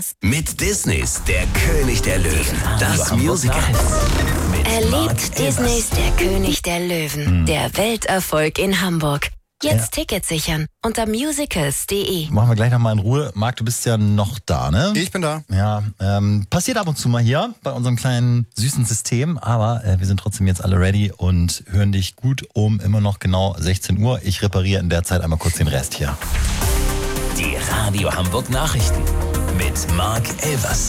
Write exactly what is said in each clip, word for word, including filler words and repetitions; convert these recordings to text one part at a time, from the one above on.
Elvers. Mit Disneys Der König der Löwen. Das Musical. Erlebt Disneys Der König der Löwen. Hm. Der Welterfolg in Hamburg. Jetzt ja. Tickets sichern unter musicals punkt de. Machen wir gleich nochmal in Ruhe. Marc, du bist ja noch da, ne? Ich bin da. Ja, ähm, passiert ab und zu mal hier bei unserem kleinen süßen System, aber äh, wir sind trotzdem jetzt alle ready und hören dich gut um immer noch genau sechzehn Uhr. Ich repariere in der Zeit einmal kurz den Rest hier. Die Radio Hamburg Nachrichten mit Marc Elvers.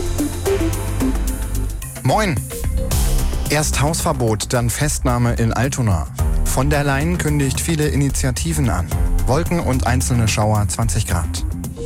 Moin. Erst Hausverbot, dann Festnahme in Altona. Von der Leyen kündigt viele Initiativen an. Wolken und einzelne Schauer, zwanzig Grad.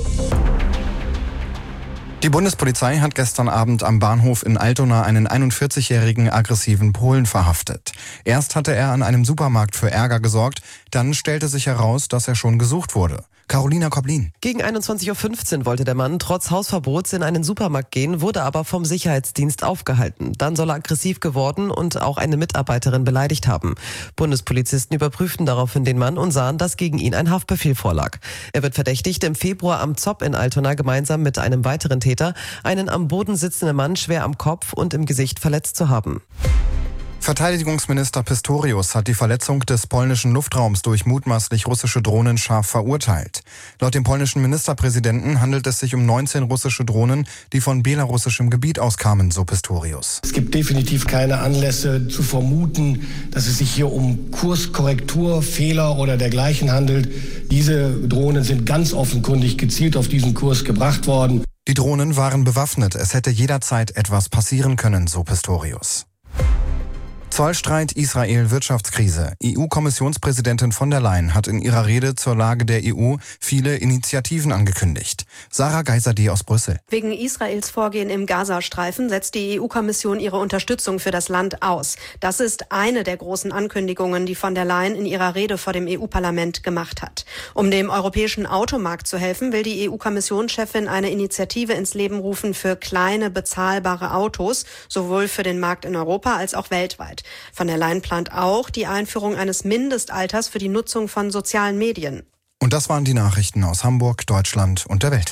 Die Bundespolizei hat gestern Abend am Bahnhof in Altona einen einundvierzigjährigen aggressiven Polen verhaftet. Erst hatte er an einem Supermarkt für Ärger gesorgt, dann stellte sich heraus, dass er schon gesucht wurde. Carolina Koblin. Gegen einundzwanzig Uhr fünfzehn wollte der Mann trotz Hausverbots in einen Supermarkt gehen, wurde aber vom Sicherheitsdienst aufgehalten. Dann soll er aggressiv geworden und auch eine Mitarbeiterin beleidigt haben. Bundespolizisten überprüften daraufhin den Mann und sahen, dass gegen ihn ein Haftbefehl vorlag. Er wird verdächtigt, im Februar am Zopp in Altona gemeinsam mit einem weiteren Täter einen am Boden sitzenden Mann schwer am Kopf und im Gesicht verletzt zu haben. Verteidigungsminister Pistorius hat die Verletzung des polnischen Luftraums durch mutmaßlich russische Drohnen scharf verurteilt. Laut dem polnischen Ministerpräsidenten handelt es sich um neunzehn russische Drohnen, die von belarussischem Gebiet aus kamen, so Pistorius. Es gibt definitiv keine Anlässe zu vermuten, dass es sich hier um Kurskorrektur, Fehler oder dergleichen handelt. Diese Drohnen sind ganz offenkundig gezielt auf diesen Kurs gebracht worden. Die Drohnen waren bewaffnet. Es hätte jederzeit etwas passieren können, so Pistorius. Zollstreit, Israel, Wirtschaftskrise. E U-Kommissionspräsidentin von der Leyen hat in ihrer Rede zur Lage der E U viele Initiativen angekündigt. Sarah Geiserde aus Brüssel. Wegen Israels Vorgehen im Gazastreifen setzt die E U-Kommission ihre Unterstützung für das Land aus. Das ist eine der großen Ankündigungen, die von der Leyen in ihrer Rede vor dem E U-Parlament gemacht hat. Um dem europäischen Automarkt zu helfen, will die E U-Kommissionschefin eine Initiative ins Leben rufen für kleine, bezahlbare Autos, sowohl für den Markt in Europa als auch weltweit. Von der Leyen plant auch die Einführung eines Mindestalters für die Nutzung von sozialen Medien. Und das waren die Nachrichten aus Hamburg, Deutschland und der Welt.